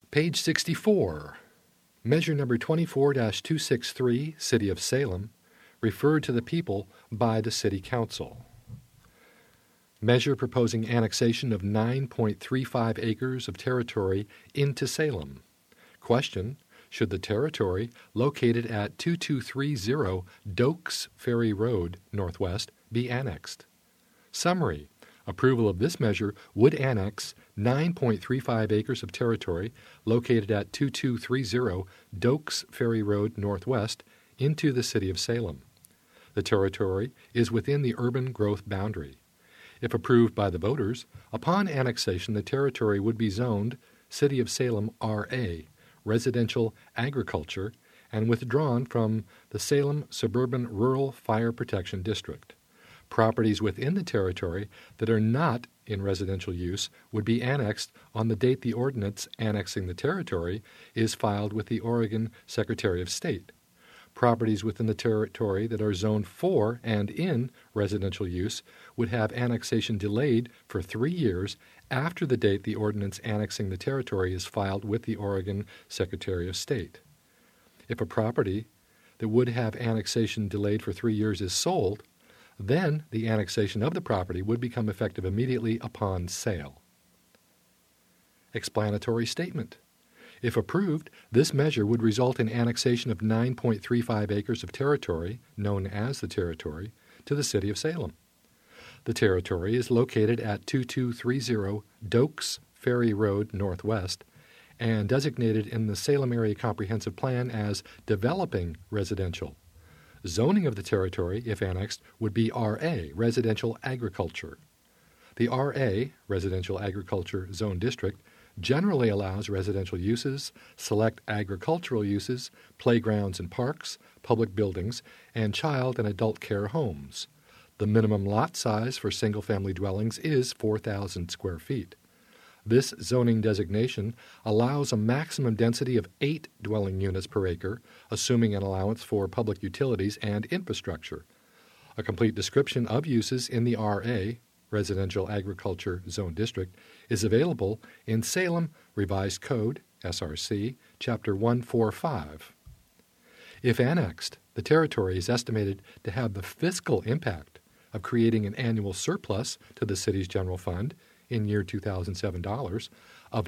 Page 64. Measure number 24-263, City of Salem, referred to the people by the City Council. Measure proposing annexation of 9.35 acres of territory into Salem. Question: should the territory located at 2230 Dokes Ferry Road, Northwest, be annexed? Summary: approval of this measure would annex 9.35 acres of territory located at 2230 Dokes Ferry Road, Northwest, into the City of Salem. The territory is within the urban growth boundary. If approved by the voters, upon annexation the territory would be zoned City of Salem RA, Residential Agriculture, and withdrawn from the Salem Suburban Rural Fire Protection District. Properties within the territory that are not in residential use would be annexed on the date the ordinance annexing the territory is filed with the Oregon Secretary of State. Properties within the territory that are zoned for and in residential use would have annexation delayed for 3 years after the date the ordinance annexing the territory is filed with the Oregon Secretary of State. If a property that would have annexation delayed for 3 years is sold, then the annexation of the property would become effective immediately upon sale. Explanatory statement. If approved, this measure would result in annexation of 9.35 acres of territory, known as the territory, to the City of Salem. The territory is located at 2230 Dokes Ferry Road, Northwest, and designated in the Salem Area Comprehensive Plan as developing residential. Zoning of the territory, if annexed, would be RA, Residential Agriculture. The RA, Residential Agriculture Zone District, generally allows residential uses, select agricultural uses, playgrounds and parks, public buildings, and child and adult care homes. The minimum lot size for single-family dwellings is 4,000 square feet. This zoning designation allows a maximum density of 8 dwelling units per acre, assuming an allowance for public utilities and infrastructure. A complete description of uses in the RA, Residential Agriculture Zone District, is available in Salem Revised Code, SRC, Chapter 145. If annexed, the territory is estimated to have the fiscal impact of creating an annual surplus to the city's general fund in year 2007 of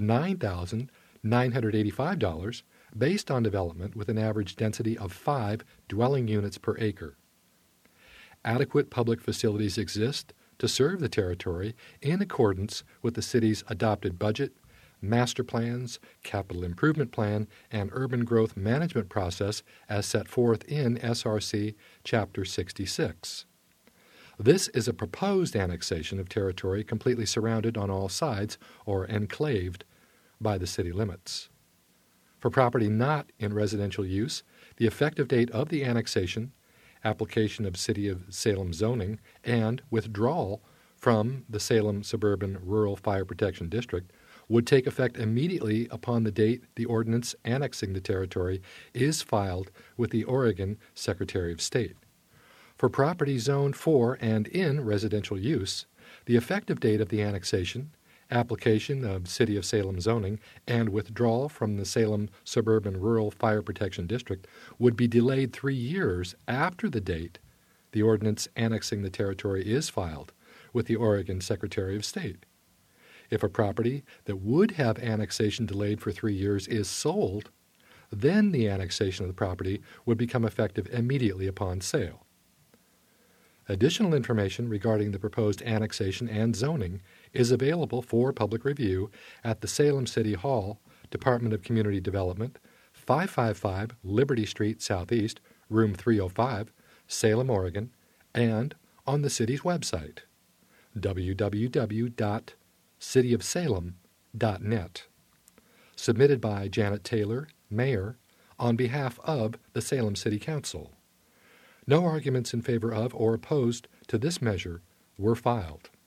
$9,985 based on development with an average density of 5 dwelling units per acre. Adequate public facilities exist to serve the territory in accordance with the city's adopted budget, master plans, capital improvement plan, and urban growth management process as set forth in SRC Chapter 66. This is a proposed annexation of territory completely surrounded on all sides or enclaved by the city limits. For property not in residential use, the effective date of the annexation, application of City of Salem zoning, and withdrawal from the Salem Suburban Rural Fire Protection District would take effect immediately upon the date the ordinance annexing the territory is filed with the Oregon Secretary of State. For property zoned for and in residential use, the effective date of the annexation, application of City of Salem zoning, and withdrawal from the Salem Suburban Rural Fire Protection District would be delayed 3 years after the date the ordinance annexing the territory is filed with the Oregon Secretary of State. If a property that would have annexation delayed for 3 years is sold, then the annexation of the property would become effective immediately upon sale. Additional information regarding the proposed annexation and zoning is available for public review at the Salem City Hall, Department of Community Development, 555 Liberty Street Southeast, Room 305, Salem, Oregon, and on the city's website, www.cityofsalem.net. Submitted by Janet Taylor, Mayor, on behalf of the Salem City Council. No arguments in favor of or opposed to this measure were filed.